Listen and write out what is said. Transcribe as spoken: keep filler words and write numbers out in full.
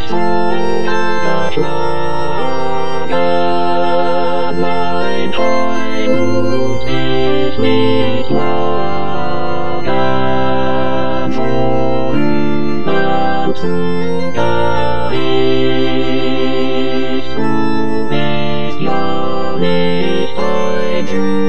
ist ungeschlagen, mein Heimut ist nicht morgen schon am Zugericht. Du bist ja nicht ein Schüler.